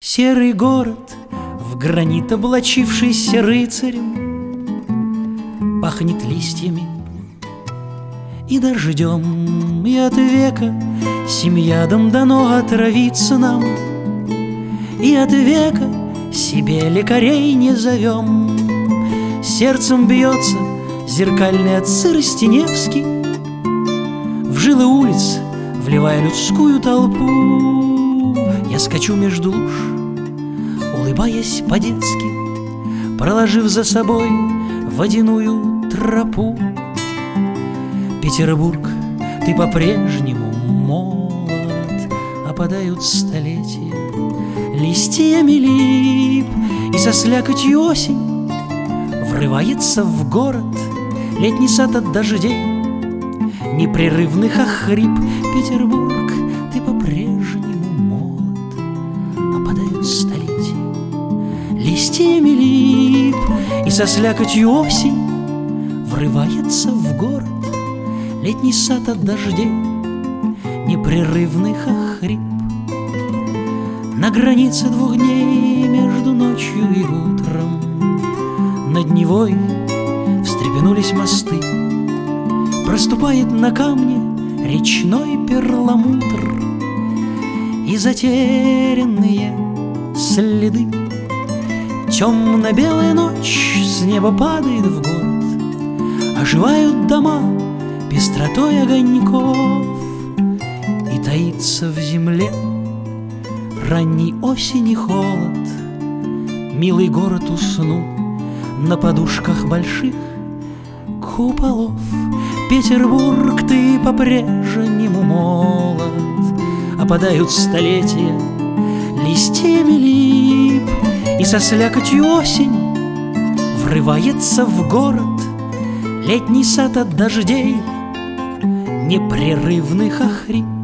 Серый город, в гранит облачившийся рыцарем, пахнет листьями и дождем, и от века сим ядом дано отравиться нам, и от века себе лекарей не зовем. Сердцем бьется зеркальный от сырости Невский, в жилы улиц вливая людскую толпу. Я скачу между луж, улыбаясь по-детски, проложив за собой водяную тропу. Петербург, ты по-прежнему молод, опадают столетия листьями лип, и со слякотью осень врывается в город летний сад от дождей непрерывных охрип. Петербург, ты по-прежнему молод, опадают столетия листьями лип, и со слякотью осень врывается в город летний сад от дождей непрерывных охрип. На границе двух дней между ночью и утром над Невой встрепенулись мосты, проступает на камне речной перламутр и затерянные следы. Темно-белая ночь с неба падает в город, оживают дома пестротой огоньков, и таится в земле ранней осени холод. Милый город уснул на подушках больших куполов. Петербург, ты по-прежнему молод, опадают столетия листьями лип, и со слякотью осень врывается в город летний сад от дождей непрерывных охрип.